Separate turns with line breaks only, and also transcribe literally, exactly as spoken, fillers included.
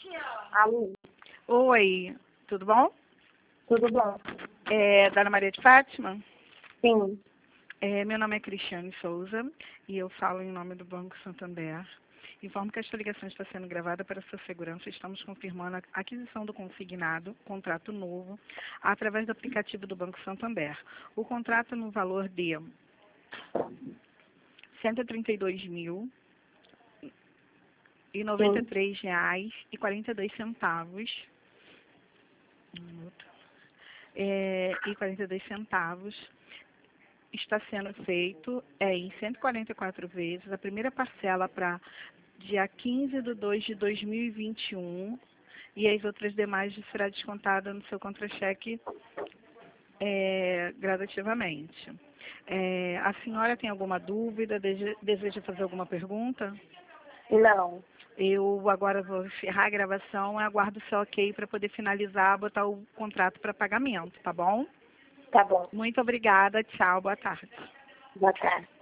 Alô,
Oi, tudo bom?
tudo bom?
É, Dona Maria de Fátima?
Sim,
É, meu nome é Cristiane Souza e eu falo em nome do Banco Santander. Informo que esta ligação está sendo gravada para sua segurança. Estamos confirmando a aquisição do consignado, contrato novo, através do aplicativo do Banco Santander. O contrato no valor de cento e trinta e dois mil e noventa e três reais e quarenta e dois centavos. Um minuto. É, e quarenta e dois centavos. Está sendo feito é, em cento e quarenta e quatro vezes. A primeira parcela para dia quinze de dois de dois mil e vinte e um e as outras demais será descontada no seu contra-cheque é, gradativamente. É, a senhora tem alguma dúvida? Dese- Deseja fazer alguma pergunta?
não,
Eu agora vou encerrar a gravação e aguardo o seu ok para poder finalizar, botar o contrato para pagamento, tá bom?
tá bom.
Muito obrigada, tchau, boa tarde.
Boa tarde.